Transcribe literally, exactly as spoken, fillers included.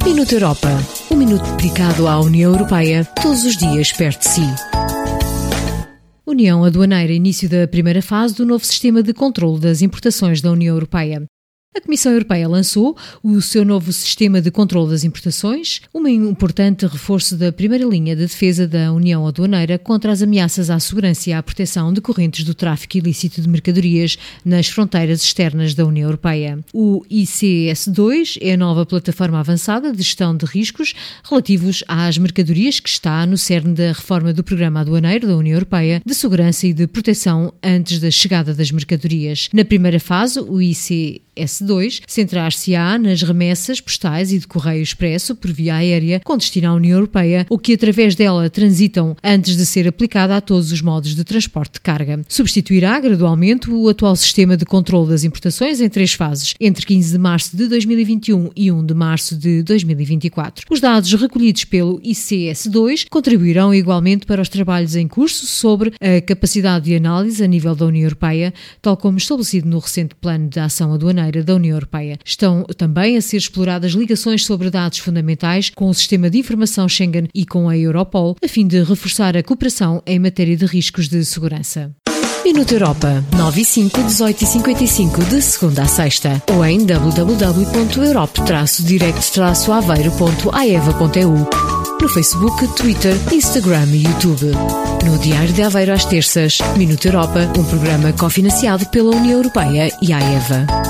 Minuto Europa. Um minuto dedicado à União Europeia, todos os dias perto de si. União Aduaneira, início da primeira fase do novo sistema de controlo das importações da União Europeia. A Comissão Europeia lançou o seu novo sistema de controlo das importações, um importante reforço da primeira linha de defesa da União Aduaneira contra as ameaças à segurança e à proteção decorrentes do tráfico ilícito de mercadorias nas fronteiras externas da União Europeia. O I C S dois é a nova plataforma avançada de gestão de riscos relativos às mercadorias que está no cerne da reforma do Programa Aduaneiro da União Europeia de segurança e de proteção antes da chegada das mercadorias. Na primeira fase, o I C S dois centrar-se-á nas remessas postais e de correio expresso por via aérea com destino à União Europeia ou que através dela transitam antes de ser aplicada a todos os modos de transporte de carga. Substituirá gradualmente o atual sistema de controle das importações em três fases, entre quinze de março de dois mil e vinte e um e primeiro de março de dois mil e vinte e quatro. Os dados recolhidos pelo I C S dois contribuirão igualmente para os trabalhos em curso sobre a capacidade de análise a nível da União Europeia, tal como estabelecido no recente Plano de Ação Aduaneira da União Europeia. Estão também a ser exploradas ligações sobre dados fundamentais com o Sistema de Informação Schengen e com a Europol, a fim de reforçar a cooperação em matéria de riscos de segurança. Minuto Europa, nove e cinco, dezoito e cinquenta e cinco, de segunda a sexta, ou em w w w ponto europe direct aveiro ponto a e v a ponto e u, no Facebook, Twitter, Instagram e YouTube. No Diário de Aveiro às terças, Minuto Europa, um programa cofinanciado pela União Europeia e a AEVA.